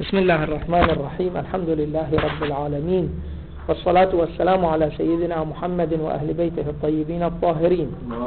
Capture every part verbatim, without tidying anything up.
بسم الله الرحمن الرحيم. الحمد لله رب العالمين، والصلاة والسلام على سيدنا محمد وأهل بيته الطيبين الطاهرين،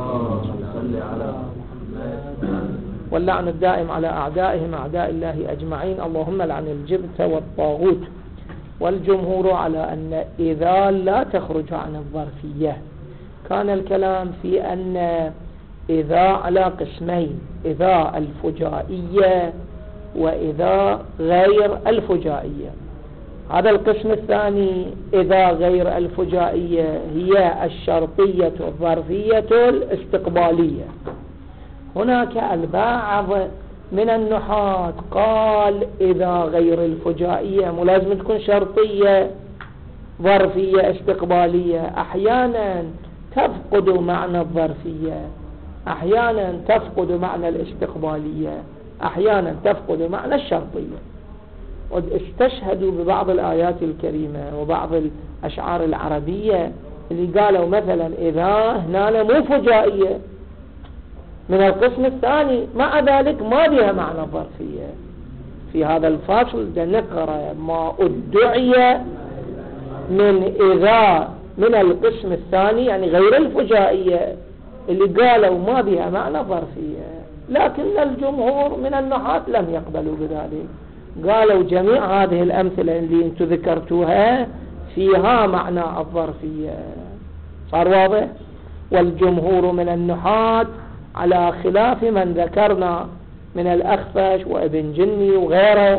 واللعن الدائم على أعدائهم أعداء الله أجمعين. اللهم لعن الجبت والطاغوت. والجمهور على أن إذا لا تخرج عن الظرفية. كان الكلام في أن إذا على قسمين: إذا الفجائية وإذا غير الفجائية. هذا القسم الثاني إذا غير الفجائية هي الشرطية الظرفية الاستقبالية. هناك البعض من النحاة قال إذا غير الفجائية مو لازم تكون شرطية ظرفية استقبالية، أحيانا تفقد معنى الظرفية، أحيانا تفقد معنى الاستقبالية، أحيانا تفقد معنى الشرطية. واستشهدوا ببعض الآيات الكريمة وبعض الأشعار العربية اللي قالوا مثلا إذا هنا مو فجائية من القسم الثاني، مع ذلك ما بها معنى الظرفية. في هذا الفصل نقرأ ما ادعي من إذا من القسم الثاني، يعني غير الفجائية، اللي قالوا ما بها معنى ظرفية، لكن الجمهور من النحاة لم يقبلوا بذلك. قالوا جميع هذه الأمثلة اللي انتم ذكرتوها فيها معنى الظرفية. صار واضح؟ والجمهور من النحاة على خلاف من ذكرنا من الأخفش وابن جني وغيره.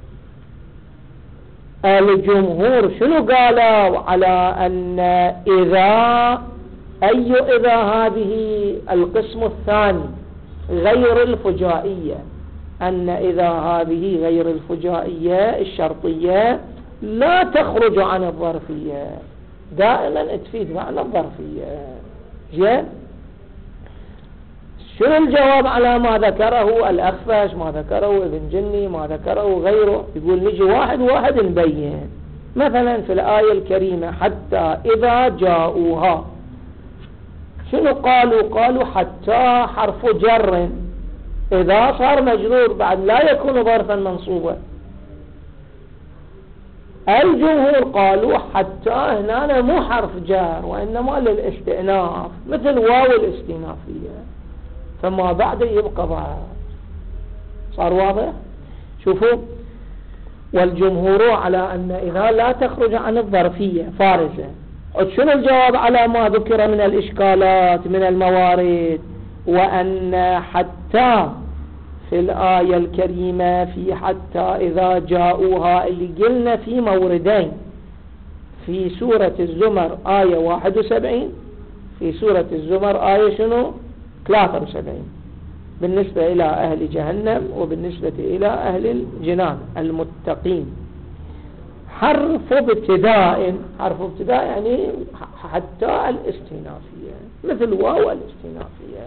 الجمهور شنو قالوا؟ على أن إذا أي إذا هذه القسم الثاني غير الفجائية، أن إذا هذه غير الفجائية الشرطية لا تخرج عن الظرفية، دائما تفيد معنى الظرفية. جاء شنو الجواب على ما ذكره الأخفش، ما ذكره ابن جني، ما ذكره غيره؟ يقول نجي واحد واحد نبين. مثلا في الآية الكريمة حتى إذا جاءوها، شنو قالوا؟ قالوا حتى حرف جر، إذا صار مجرور بعد لا يكون ظرفا منصوبا. الجمهور قالوا حتى هنا مو حرف جر وإنما للاستئناف، مثل واو الاستئنافية، فما بعد يبقى ظاهر. صار واضح؟ شوفوا، والجمهور على أن إذا لا تخرج عن الظرفية فارزة. شنو الجواب على ما ذكر من الإشكالات من الموارد؟ وأن حتى في الآية الكريمة في حتى إذا جاءوها اللي قلنا في موردين، في سورة الزمر آية واحد وسبعين، في سورة الزمر آية شنو ثلاثة وسبعين، بالنسبة إلى أهل جهنم وبالنسبة إلى أهل الجنان المتقين. حرف ابتداء، حرف ابتداء يعني حتى الاستئنافية، مثل واو الاستئنافية.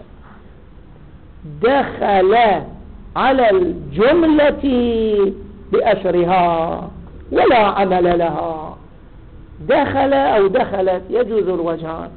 دخل على الجملة بأسرها ولا عمل لها. دخل أو دخلت يجوز الوجهان.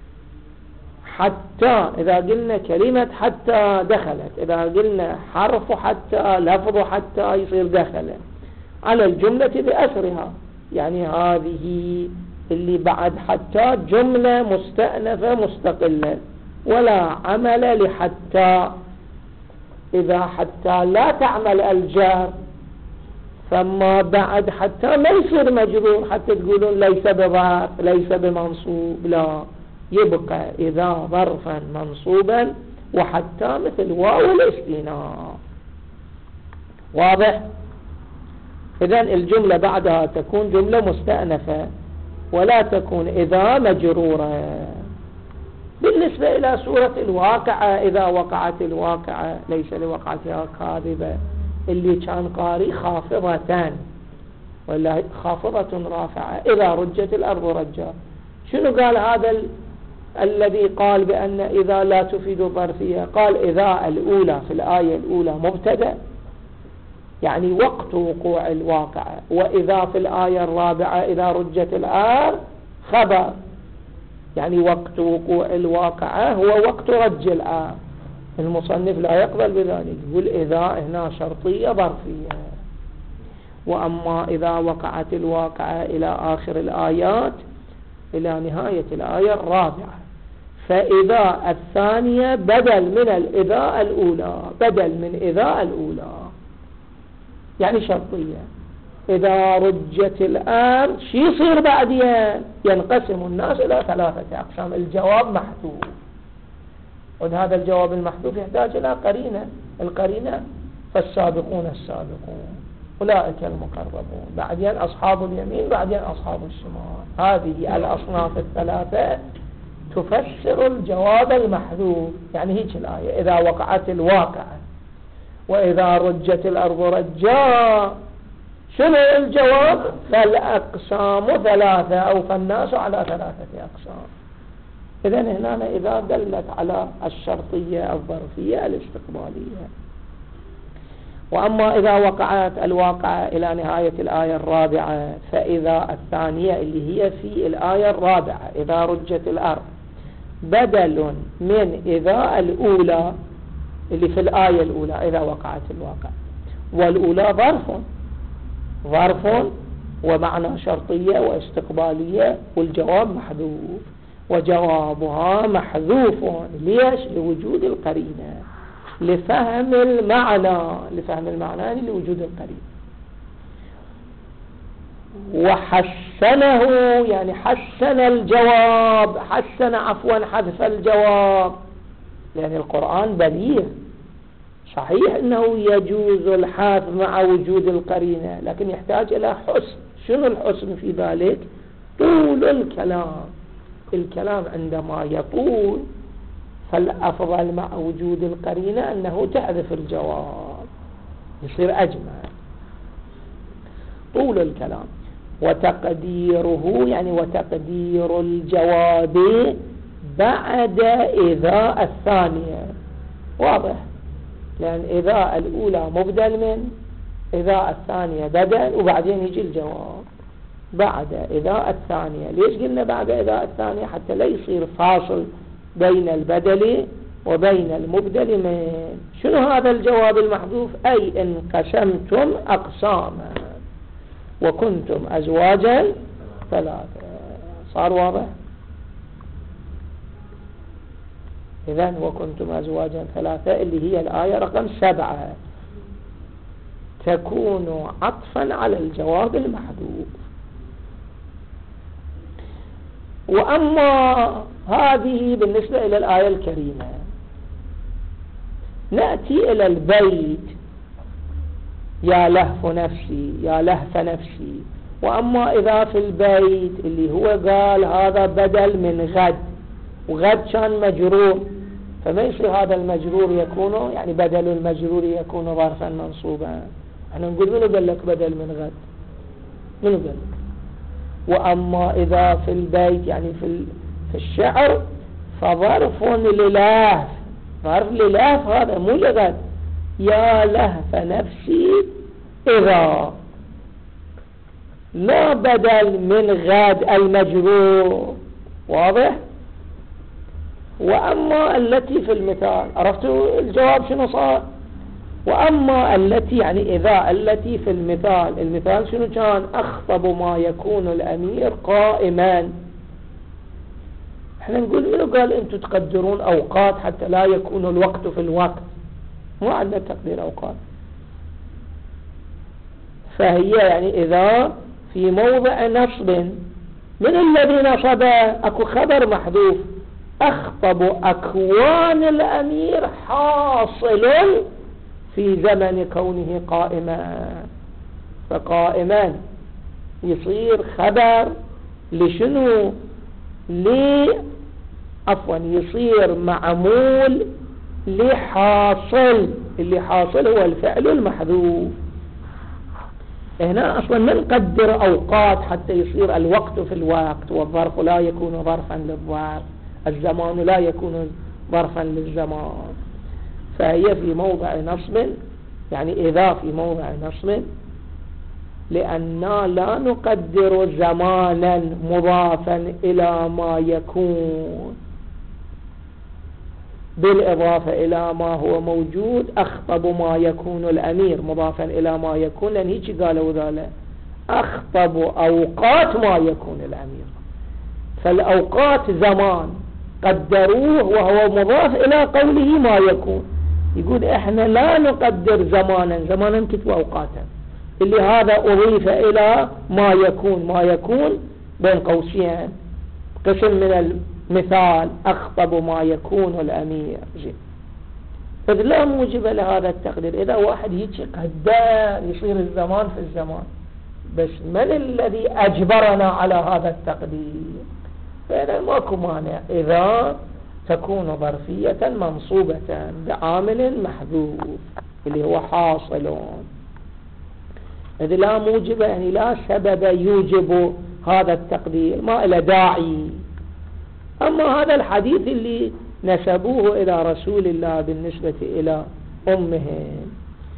حتى إذا قلنا كلمة حتى دخلت، إذا قلنا حرف حتى لفظ حتى يصير دخل على الجملة بأسرها، يعني هذه اللي بعد حتى جملة مستأنفة مستقلة ولا عمل لحتى. إذا حتى لا تعمل الجار، فما بعد حتى ما يصير مجرور حتى تقولون ليس بظرف ليس بمنصوب، لا، يبقى إذا ظرفا منصوبا وحتى مثل واو الاستئناف. واضح؟ إذن الجملة بعدها تكون جملة مستأنفة ولا تكون إذا مجرورة. بالنسبة إلى سورة الواقعة، إذا وقعت الواقعة ليس لوقعتها كاذبة، اللي كان قاري خافضة ولا خافضة رافعة، إذا رجت الأرض رجا. شنو قال هذا ال... الذي قال بأن إذا لا تفيد الظرفية؟ قال إذا الأولى في الآية الأولى مبتدأ، يعني وقت وقوع الواقعة، وإذا في الآية الرابعة إذا رجت الأرض خبر، يعني وقت وقوع الواقعة هو وقت رج الأرض. المصنف لا يقبل بذلك، يقول إذا هنا شرطية ظرفية. وأما إذا وقعت الواقعة إلى آخر الآيات إلى نهاية الآية الرابعة، فإذا الثانية بدل من الإذا الأولى، بدل من إذا الأولى يعني شرطية. إذا رجت الأرض شي يصير بعدين؟ ينقسم الناس إلى ثلاثة أقسام. الجواب محذوف، وهذا الجواب المحذوف يحتاج إلى قرينة. القرينة فالسابقون السابقون أولئك المقربون، بعدين أصحاب اليمين، بعدين أصحاب الشمال. هذه الأصناف الثلاثة تفسر الجواب المحذوف. يعني هيك الآية: إذا وقعت الواقعة وإذا رجت الأرض رجا. شنو الجواب؟ فالأقسام ثلاثة، أو فالناس على ثلاثة أقسام. إذن هنا إذا دلت على الشرطية الظرفية الاستقبالية. وأما إذا وقعت الواقعة إلى نهاية الآية الرابعة، فإذا الثانية اللي هي في الآية الرابعة إذا رجت الأرض بدل من إذا الأولى اللي في الآية الأولى إذا وقعت الواقعة، والأولى ظرف ظرف ومعنى شرطية واستقبالية، والجواب محذوف، وجوابها محذوف. ليش؟ لوجود القرينة، لفهم المعنى، لفهم المعنى يعني لوجود القرينة. وحسنه يعني حسن الجواب، حسن عفوا حذف الجواب، يعني القرآن بليغ. صحيح أنه يجوز الحذف مع وجود القرينة، لكن يحتاج إلى حسن. شنو الحسن في ذلك؟ طول الكلام. الكلام عندما يطول فالأفضل مع وجود القرينة أنه تحذف الجواب، يصير أجمل. طول الكلام. وتقديره يعني وتقدير الجواب بعد إذا الثانية واضح، لأن إذا الأولى مبدل من، إذا الثانية بدل، وبعدين يجي الجواب بعد إذا الثانية. ليش قلنا بعد إذا الثانية؟ حتى لا يصير فاصل بين البدل وبين المبدل من. شنو هذا الجواب المحذوف؟ أي إن قسمتم أقساما وكنتم أزواجا ثلاثة. صار واضح؟ إذن وكنتم أزواجا ثلاثة اللي هي الآية رقم سبعة تكون عطفا على الجواب المحذوف. وأما هذه بالنسبة إلى الآية الكريمة. نأتي إلى البيت: يا لهف نفسي، يا لهف نفسي. وأما إذا في البيت اللي هو قال هذا بدل من غد، وغد كان مجرور، فما يصير هذا المجرور يكون يعني بدل المجرور يكون ظرفا منصوبا. احنا نقول منو قال لك بدل من غد؟ منو قال لك؟ وأما إذا في البيت يعني في في الشعر فظرف للهف، ظرف للهف هذا مو لغد. يا لهف نفسي إذا، لا بدل من غد المجرور. واضح؟ وأما التي في المثال، عرفتوا الجواب شنو صار؟ وأما التي يعني إذا التي في المثال، المثال شنو كان؟ أخطب ما يكون الأمير قائما. احنا نقول منو قال انتم تقدرون أوقات حتى لا يكون الوقت في الوقت؟ مو عندنا تقدير أوقات. فهي يعني إذا في موضع نصب. من الذي نصب؟ أكو خبر محذوف: أخطب أكوان الأمير حاصل في زمن كونه قائما. فقائما يصير خبر لشنو؟ لي عفوا يصير معمول لحاصل. اللي حاصل هو الفعل المحذوف. هنا أصلا ما نقدر أوقات حتى يصير الوقت في الوقت، والظرف لا يكون ظرفا للظرف، الزمان لا يكون ظرفا للزمان. فهي في موضع نصب، يعني إذا في موضع نصب، لأننا لا نقدر زمانا مضافا إلى ما يكون، بالإضافة إلى ما هو موجود أخطب ما يكون الأمير مضافا إلى ما يكون، لأن هيك قالوا ذلك أخطب أوقات ما يكون الأمير، فالأوقات زمان قدروه وهو مضاف إلى قوله ما يكون. يقول إحنا لا نقدر زمانا، زمانا كتب أوقاتا، اللي هذا أضيف إلى ما يكون، ما يكون بين قوسين قسم من المثال أخطب ما يكون الأمير. إذ لا موجب لهذا التقدير. إذا واحد هيك قدر يصير الزمان في الزمان، بس من الذي أجبرنا على هذا التقدير؟ فإذا ماكو مانع إذا تكون ظرفية منصوبة بعامل محذوف اللي هو حاصل، إذ لا موجب يعني لا سبب يوجب هذا التقدير، ما إلى داعي. أما هذا الحديث اللي نسبوه إلى رسول الله بالنسبة إلى أمهم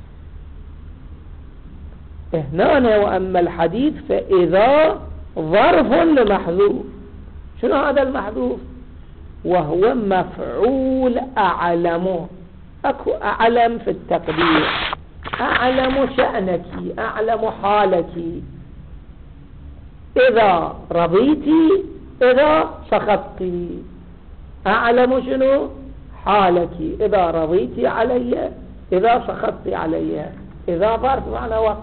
هنا، وأما الحديث فإذا ظرف لمحذوف. شنو هذا المحذوف؟ وهو مفعول أعلم. أكو أعلم في التقدير، أعلم شأنك، أعلم حالك، إذا رضيتي إذا سخطتي. أعلم شنو؟ حالك، إذا رضيتي علي إذا سخطتي علي. إذا ظرف معنى وقت،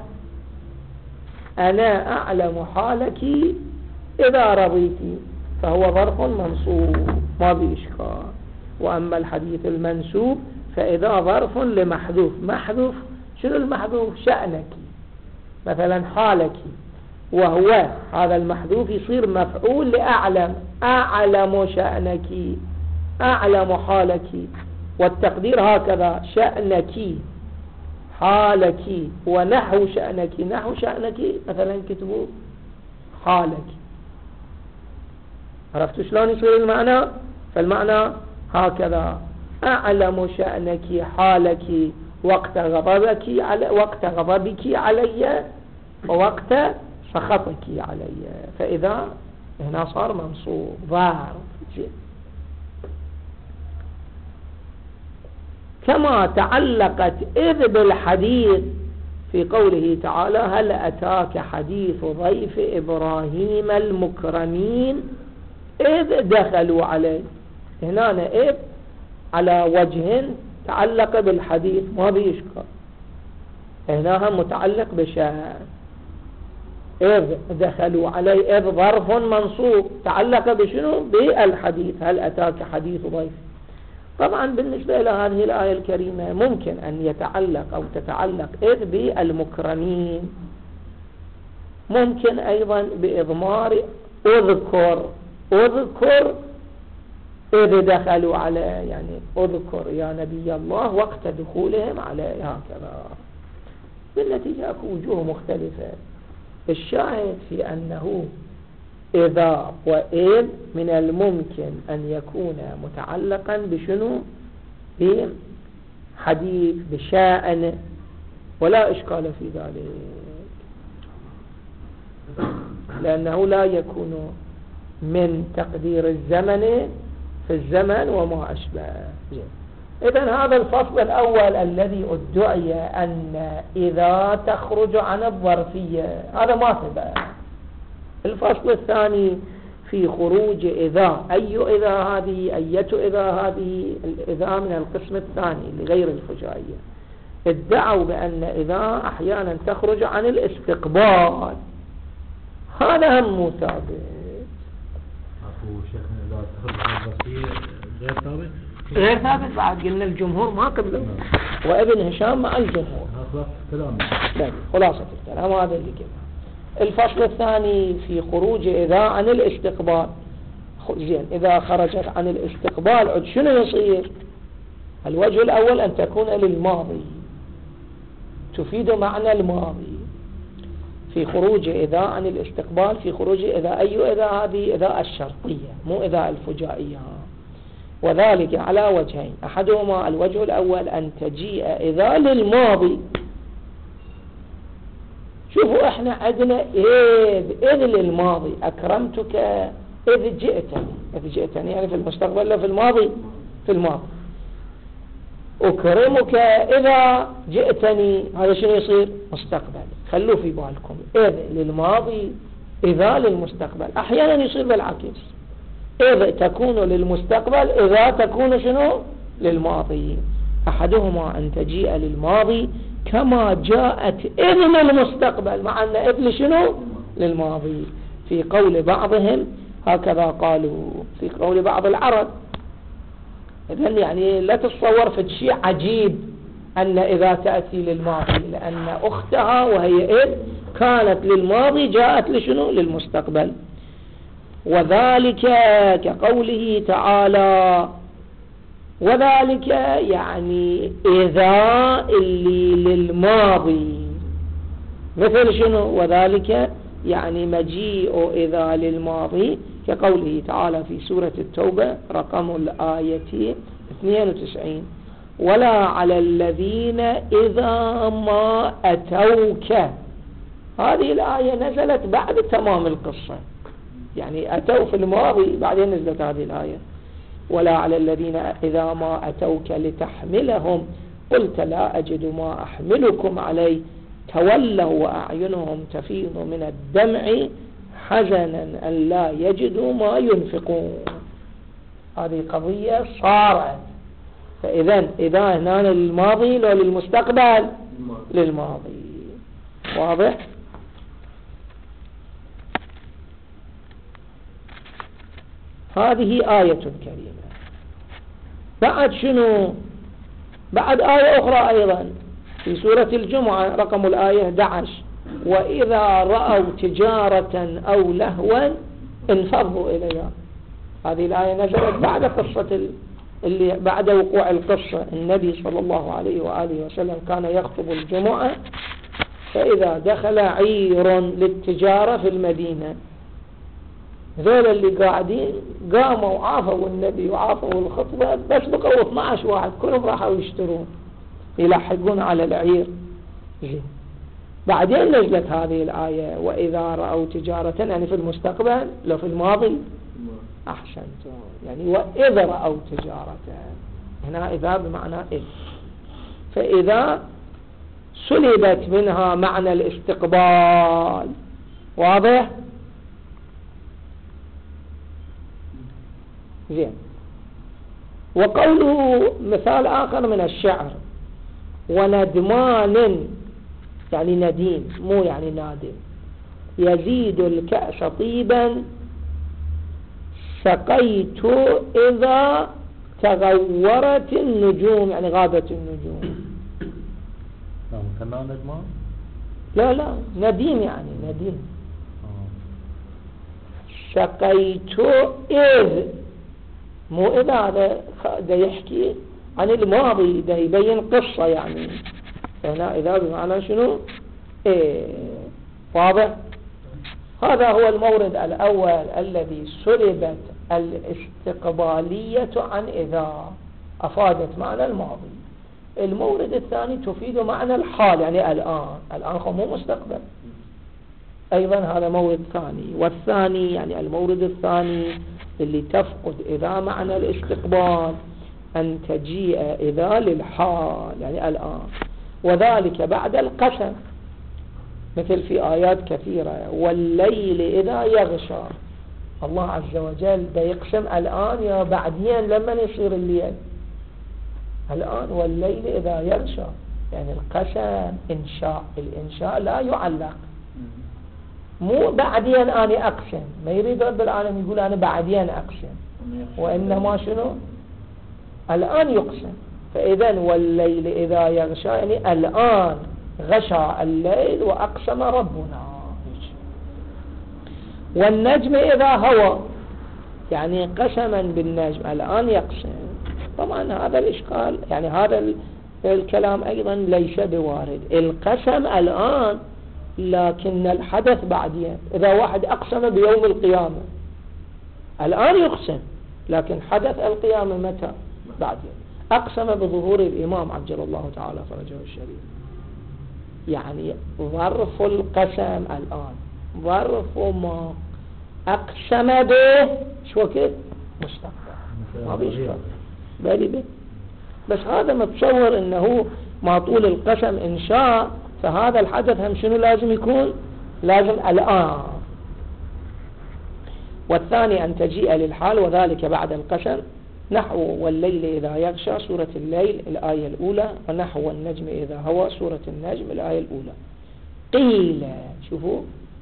أنا أعلم حالك إذا رضيتي، فهو ظرف منصوب ما بإشكال. وأما الحديث المنسوب فإذا ظرف لمحذوف. محذوف شنو المحذوف؟ شأنك مثلا، حالك، وهو هذا المحذوف يصير مفعول لأعلم. أعلم شأنك، أعلم حالك، والتقدير هكذا شأنك حالك ونحو شأنك. نحو شأنك مثلا كتبوا حالك. عرفتوا شلون يصير المعنى؟ فالمعنى هكذا: أعلم شأنك حالك وقت غضبك على وقت غضبك علي ووقت سخطك علي. فإذا هنا صار منصوب ظرف. كما تعلقت إذ بالحديث في قوله تعالى: هل أتاك حديث ضيف إبراهيم المكرمين إذ دخلوا عليه. هنا إذ على وجه تعلق بالحديث ما بيشكر، هنا متعلق بشأن. إذ دخلوا عليه، إذ ظرف منصوب تعلق بشنو؟ بالحديث. هل أتاك حديث ضيف. طبعا بالنسبة إلى هذه الآية الكريمة ممكن أن يتعلق أو تتعلق إذ بالمكرمين، ممكن أيضا بإضمار أذكر. أذكر إذ دخلوا عليه، يعني أذكر يا نبي الله وقت دخولهم عليه، هكذا. بالنتيجة أكو وجوه مختلفة. الشاهد في أنه إذا وإذ من الممكن أن يكون متعلقا بشنو؟ بحديث، بشأن، ولا إشكال في ذلك، لأنه لا يكون من تقدير الزمن في الزمن وما أشبه. إذن هذا الفصل الأول الذي ادعي أن إذا تخرج عن الظرفية، هذا ما ثبت. الفصل الثاني في خروج إذا، أي إذا هذه، أية إذا هذه. الإذا من القسم الثاني لغير الفجائية. ادعوا بأن إذا أحيانا تخرج عن الاستقبال، هذا هم مو ثابت. غير ثابت غير ثابت بعد. قلنا الجمهور ما قبله، وابن هشام مع الجمهور. خلاصة الكلام هذا اللي قلنا. الفصل الثاني في خروج إذا عن الاستقبال. زين، إذا خرجت عن الاستقبال عد شنو يصير؟ الوجه الأول أن تكون للماضي، تفيد معنى الماضي في خروج إذا عن الاستقبال. في خروج إذا، أي إذا هذه؟ إذا الشرطية مو إذا الفجائية. وذلك على وجهين: أحدهما الوجه الأول أن تجيء إذا للماضي. شوفوا احنا عندنا إذ إذ للماضي، أكرمتك إذ جئتني. إذ جئتني يعني في المستقبل، لا في الماضي. في الماضي أكرمك إذا جئتني، هذا شنو يصير؟ مستقبل. خلوا في بالكم، إذ للماضي إذا للمستقبل. أحيانا يصير بالعكس، إذ تكون للمستقبل إذا تكون شنو؟ للماضي. أحدهما أن تجيء للماضي كما جاءت إذ للمستقبل، مع أن إذ لشنو؟ للماضي. في قول بعضهم هكذا قالوا، في قول بعض العرب. إذن يعني لا تتصور في شيء عجيب أن إذا تأتي للماضي، لأن أختها وهي إذ كانت للماضي جاءت لشنو؟ للمستقبل. وذلك كقوله تعالى، وذلك يعني إذا اللي للماضي، مثل شنو؟ وذلك يعني مجيء إذا للماضي، كقوله تعالى في سورة التوبة رقم الآية اثنين وتسعين: ولا على الذين إذا ما أتوك. هذه الآية نزلت بعد تمام القصة، يعني أتوا في الماضي بعدين نزلت هذه الآية. ولا على الذين إذا ما أتوك لتحملهم قلت لا أجد ما أحملكم عليه تولوا وأعينهم تفيض من الدمع حزنا أن لا يجدوا ما ينفقون. هذه قضية صارت. فإذا إذا هنا للماضي لو للمستقبل؟ للماضي. واضح؟ هذه آية كريمة. بعد شنو؟ بعد آية أخرى أيضا في سورة الجمعة رقم الآية أحد عشر: وإذا رأوا تجارة أو لهوا انفضوا إليها. هذه الآية نزلت بعد قصة اللي بعد وقوع القصة. النبي صلى الله عليه وآله وسلم كان يخطب الجمعة، فإذا دخل عير للتجارة في المدينة، ذول اللي قاعدين قاموا وعافوا النبي وعافوا الخطبة، بس بقوا اثني عشر واحد كلهم راحوا يشترون يلحقون على العير. بعدين نزلت هذه الآية: وإذا رأوا تجارة، يعني في المستقبل لو في الماضي؟ أحسنتم، يعني وإذا رأوا تجارة. هنا إذا بمعنى إذ، فإذا سلبت منها معنى الاستقبال. واضح؟ زين. وقوله مثال آخر من الشعر: وندمان، يعني نديم مو يعني نادم، يزيد الكأس طيبا سقيت إذا تغورت النجوم، يعني غابت النجوم. كنا ندمان؟ لا لا، نديم يعني نديم. سقيت إذ، مو إذا، هذا ده يحكي عن الماضي، ده يبين قصة يعني. هنا إذا بمعنى شنو؟ إيه. واضح؟ هذا هو المورد الأول الذي سلبت الاستقبالية عن إذا، أفادت معنى الماضي. المورد الثاني تفيد معنى الحال، يعني الآن. الآن هو مو مستقبل. أيضا هذا مورد ثاني. والثاني يعني المورد الثاني اللي تفقد إذا معنى الاستقبال، أن تجيء إذا للحال، يعني الآن. وذلك بعد القسم، مثل في آيات كثيرة: والليل إذا يغشى. الله عز وجل ده يقسم الآن يا بعدين لما يصير الليل؟ الآن. والليل إذا يغشى، يعني القسم إنشاء. الإنشاء لا يعلق، مو بعدين أنا أقسم. ما يريد رب العالمين يقول أنا بعدين أقسم، وإنما شنو؟ الآن يقسم. فإذا والليل إذا يغشى، يعني الآن غشى الليل وأقسم ربنا. والنجم إذا هوى، يعني قسما بالنجم، الآن يقسم. طبعا هذا الإشكال، يعني هذا الكلام أيضا ليس بوارد. القسم الآن، لكن الحدث بعدين. إذا واحد أقسم بيوم القيامة، الآن يقسم، لكن حدث القيامة متى؟ بعدين. أقسم بظهور الإمام عجل الله تعالى فرجه الشريف، يعني ظرف القسم الآن، ظرف ما أقسم به شو وقت؟ مستقبل. ما بيشكل بالي به. بس هذا متصور انه ما طول القسم انشاء، فهذا الحدث هم شنو لازم يكون؟ لازم الآن. والثاني أن تجيء للحال وذلك بعد القسم، نحو والليل إذا يغشى سورة الليل الآية الأولى، ونحو النجم إذا هوى سورة النجم الآية الأولى. قيل، شوفوا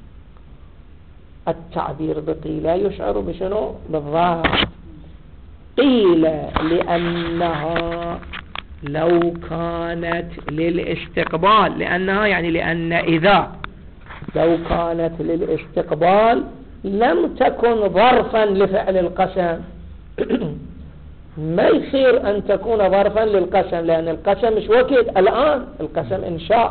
التعبير بقيل يشعر بشنو؟ بالظاهر. قيل لأنها لو كانت للاستقبال، لأنها يعني لأن إذا لو كانت للاستقبال لم تكن ظرفا لفعل القسم. ما يصير أن تكون ظرفا للقسم، لأن القسم مش وقت الآن، القسم إنشاء،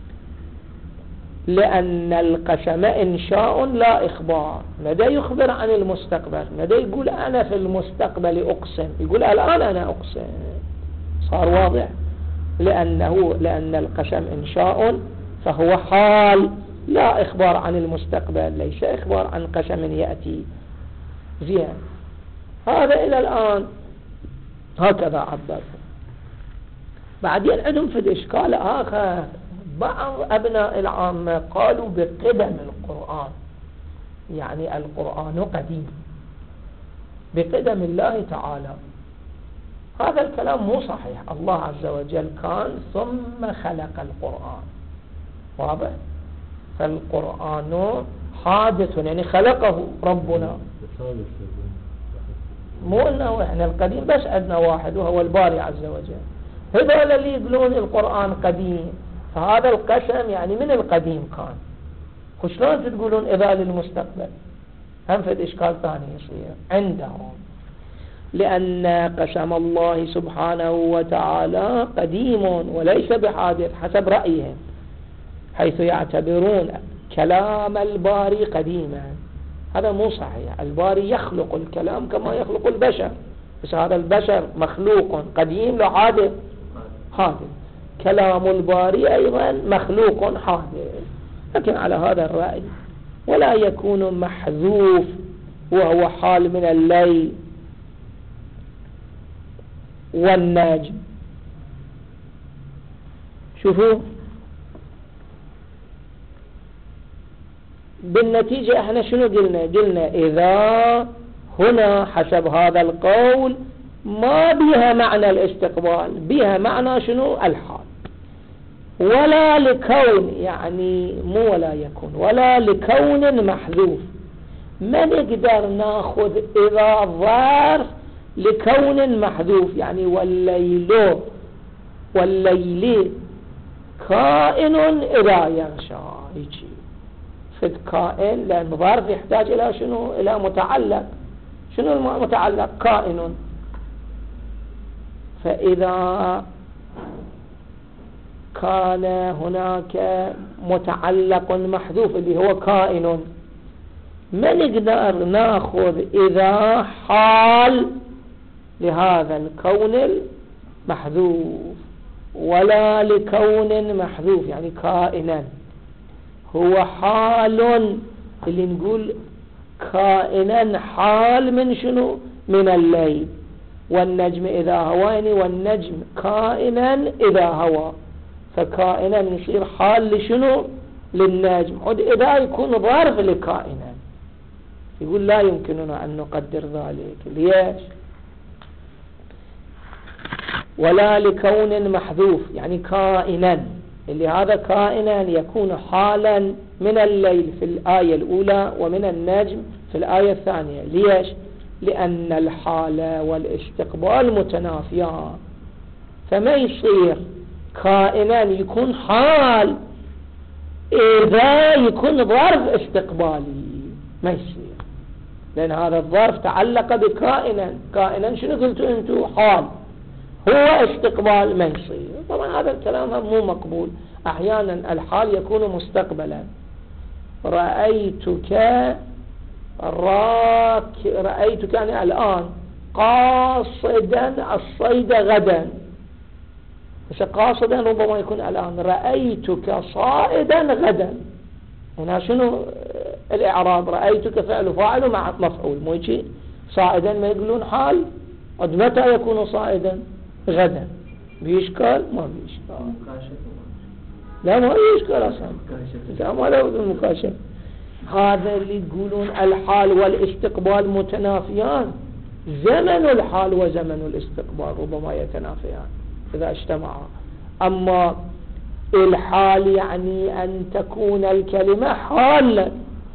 لأن القسم إنشاء لا إخبار. ماذا يخبر عن المستقبل؟ ماذا يقول أنا في المستقبل أقسم؟ يقول الآن أنا أقسم. صار واضح؟ لأنه لأن القسم إنشاء فهو حال لا إخبار عن المستقبل، ليس إخبار عن قسم يأتي. زين، هذا إلى الآن هكذا عبر. بعدين عندهم في الإشكال آخر، بعض أبناء العامة قالوا بقدم القرآن، يعني القرآن قديم بقدم الله تعالى. هذا الكلام مو صحيح. الله عز وجل كان ثم خلق القرآن، واضح؟ فالقرآن حادث، يعني خلقه ربنا، مو انه احنا القديم بس عندنا واحد وهو الباري عز وجل. هذول اللي يقولون القرآن قديم، فهذا القسم يعني من القديم كان. وشلون تقولون إذا للمستقبل؟ هم في إشكال ثاني يصير عندهم، لأن قسم الله سبحانه وتعالى قديم وليس بحادث حسب رأيهم، حيث يعتبرون كلام الباري قديما. هذا مو صحيح. الباري يخلق الكلام كما يخلق البشر، بس هذا البشر مخلوق قديم لا حادث. حادث. كلام الباري أيضا مخلوق حادث، لكن على هذا الرأي ولا يكون محذوف وهو حال من الليل والنجم. شوفوا بالنتيجة احنا شنو قلنا؟ قلنا إذا هنا حسب هذا القول ما بها معنى الاستقبال، بها معنى شنو؟ الحال. ولا لكون، يعني مو ولا يكون، ولا لكون محذوف. ما نقدر ناخذ إذا ظرف لكون محذوف، يعني والليل والليل كائن إذا يغشى، يجي فد كائن، لأن ظرف يحتاج إلى شنو؟ إلى متعلق. شنو المتعلق؟ كائن. فإذا كان هناك متعلق محذوف اللي هو كائن، ما نقدر ناخذ إذا حال لهذا الكون المحذوف، ولا لكون محذوف يعني كائنا. هو حال، اللي نقول كائنا حال من شنو؟ من الليل. والنجم إذا هوى، يعني والنجم كائنا إذا هوى، فكائنا يصير حال لشنو؟ للنجم. عد إذا يكون ظرف لكائنا، يقول لا يمكننا أن نقدر ذلك. ليش؟ ولا لكون محذوف يعني كائنا، اللي هذا كائنا يكون حالا من الليل في الآية الأولى ومن النجم في الآية الثانية. ليش؟ لأن الحال والاستقبال متنافيان، فما يصير كائنا يكون حال إذا يكون ظرف استقبالي، ما يصير، لأن هذا الظرف تعلق بكائنا. كائنا شنو قلتوا أنتوا؟ حال. هو استقبال، ما يصير. طبعا هذا الكلام مو مقبول. أحيانا الحال يكون مستقبلا. رأيتك راك رأيتك يعني الآن قاصدا الصيد غدا، بس قاصدا ربما يكون الآن. رأيتك صائدا غدا، هنا شنو الإعراب؟ رأيتك فعل فاعل مع مفعول، مو يجي صائدا ما يقولون حال. قد متى يكون صائدا؟ غدا. بيشكال ما بيشكال، لا ما بيشكال أصلا، إذا ما له المكاشف. هذا اللي يقولون الحال والاستقبال متنافيان، زمن الحال وزمن الاستقبال ربما يتنافيان إذا اجتمعا. أما الحال يعني أن تكون الكلمة حالا،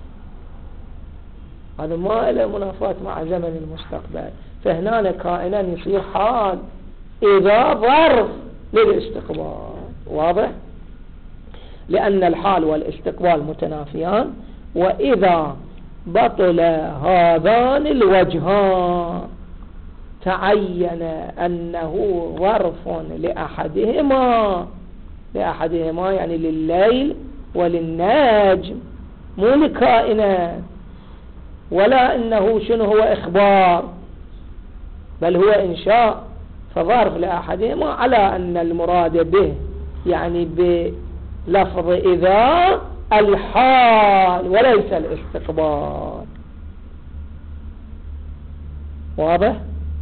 هذا ما له منافاة مع زمن المستقبل. فهنا كائنا يصير حال إذا ظرف للاستقبال. واضح؟ لأن الحال والاستقبال متنافيان، وإذا بطل هذان الوجهان تعين أنه ظرف لأحدهما، لأحدهما يعني لليل وللنجم، مو لكائنات، ولا إنه شنو هو إخبار بل هو إنشاء. فظرف لأحدهما على أن المراد به يعني بلفظ إذا الحال وليس الاستقبال. واضح؟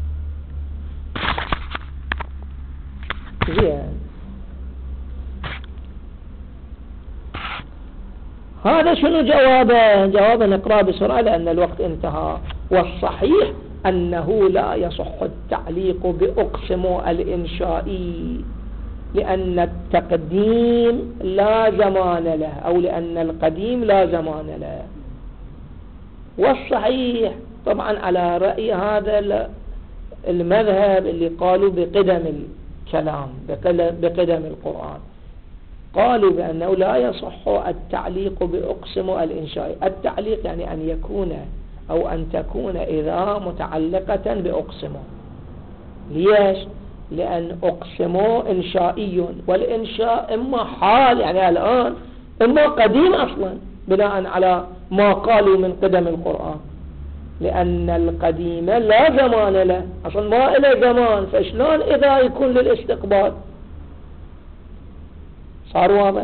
زين. هذا شنو جوابه؟ جوابه نقرأ بسرعة لأن الوقت انتهى. والصحيح أنه لا يصح التعليق بأقسم الإنشائي، لأن التقديم لا زمان له، أو لأن القديم لا زمان له. والصحيح طبعا على رأي هذا المذهب اللي قالوا بقدم الكلام بقدم القرآن، قالوا بأنه لا يصح التعليق بأقسم الإنشاء. التعليق يعني أن يكون أو أن تكون إذا متعلقة بأقسم. ليش؟ لأن أقسم إنشائي، والإنشاء إما حال يعني الآن، إما قديم أصلا بناء على ما قالوا من قدم القرآن، لأن القديم لا زمان له أصلا، ما إله زمان، فشلون إذا يكون للاستقبال؟ صار واضح؟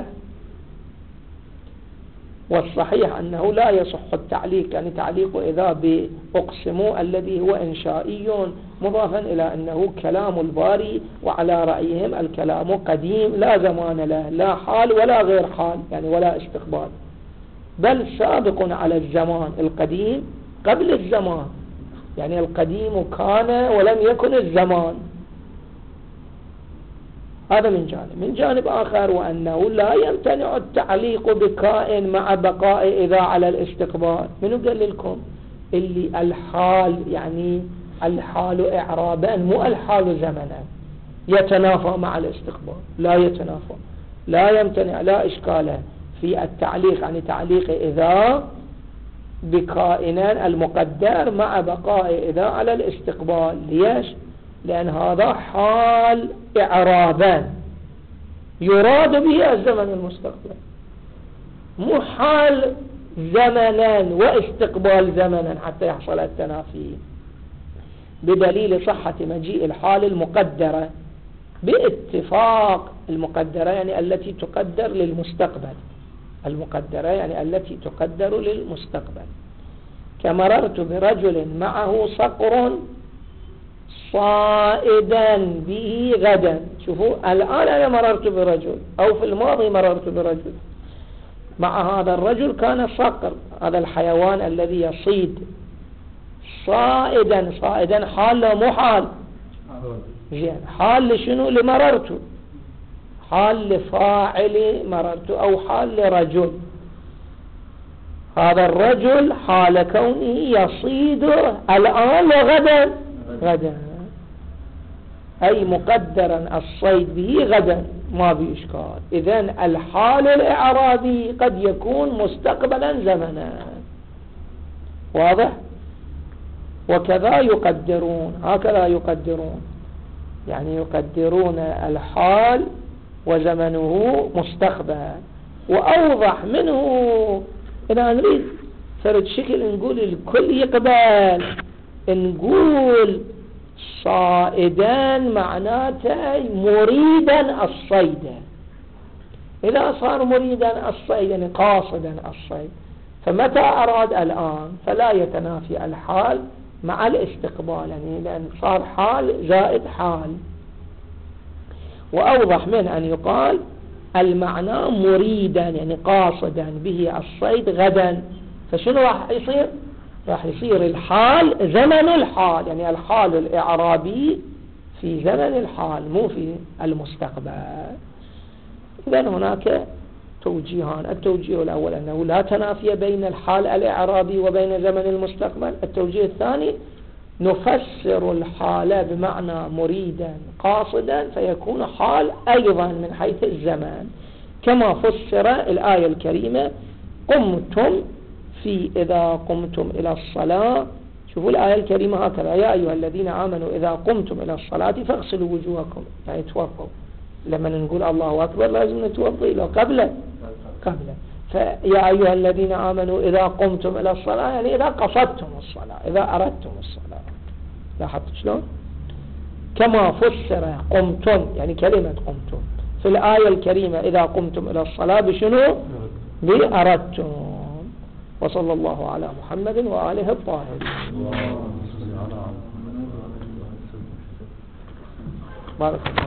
والصحيح أنه لا يصح التعليق، يعني تعليق إذا بأقسم الذي هو إنشائي مضافا إلى أنه كلام الباري، وعلى رأيهم الكلام قديم لا زمان له، لا حال ولا غير حال يعني ولا استقبال، بل سابق على الزمان. القديم قبل الزمان، يعني القديم كان ولم يكن الزمان. هذا من جانب. من جانب آخر وأنه لا يمتنع التعليق بكائن مع بقاء إذا على الاستقبال. منو قال لكم اللي الحال يعني الحال إعرابا مو الحال زمنا يتنافى مع الاستقبال؟ لا يتنافى، لا يمتنع، لا إشكال في التعليق، يعني تعليق إذا بكائنان المقدر مع بقاء إذا على الاستقبال. ليش؟ لأن هذا حال إعرابا يراد به الزمن المستقبل، مو حال زمنا واستقبال زمنا حتى يحصل التنافي، بدليل صحة مجيء الحال المقدرة باتفاق المقدرة يعني التي تقدر للمستقبل، المقدرة يعني التي تقدر للمستقبل. كمررت برجل معه صقر صائدا به غدا. شوفوا الآن أنا مررت برجل، أو في الماضي مررت برجل، مع هذا الرجل كان صقر، هذا الحيوان الذي يصيد، صائدا. صائدا حال مو حال؟ زين. حال لشنو؟ لمررت، حال لفاعل مررت، أو حال لرجل. هذا الرجل حال كونه يصيد الآن وغدا، غدا أي مقدرا الصيد به غدا، ما بإشكال. إذن الحال الإعرابي قد يكون مستقبلا زمنا. واضح؟ وكذا يقدرون، هكذا يقدرون، يعني يقدرون الحال وزمنه مستقبل. وأوضح منه إذا نريد فرد شكل نقول الكل يقبل، نقول صائدا معناته مريدا الصيد. إذا صار مريدا الصيد يعني قاصدا الصيد، فمتى أراد الآن فلا يتنافي الحال مع الاستقبال، يعني لأن صار حال زائد حال. وأوضح من أن يقال المعنى مريدا يعني قاصدا به الصيد غدا. فشنو راح يصير؟ راح يصير الحال زمن الحال، يعني الحال الإعرابي في زمن الحال مو في المستقبل. إذن هناك توجيهان. التوجيه الأول أنه لا تنافي بين الحال الإعرابي وبين زمن المستقبل. التوجيه الثاني نفسر الحال بمعنى مريدا قاصدا فيكون حال أيضا من حيث الزمان، كما فسر الآية الكريمة قمتم في إذا قمتم إلى الصلاة. شوفوا الآية الكريمة هكذا: يا أيها الذين آمنوا إذا قمتم إلى الصلاة فاغسلوا وجوهكم، يعني توضوا. لما نقول الله أكبر لازم نتوضي له قبله قبله فيا أيها الذين آمنوا إذا قمتم إلى الصلاة يعني إذا قصدتم الصلاة، إذا أردتم الصلاة. لاحظت شلون؟ كما فسر قمتم يعني كلمة قمتم في الآية الكريمة إذا قمتم إلى الصلاة بشنو؟ بأردتم. وصلى الله على محمد وآله الطاهرين. بارك الله.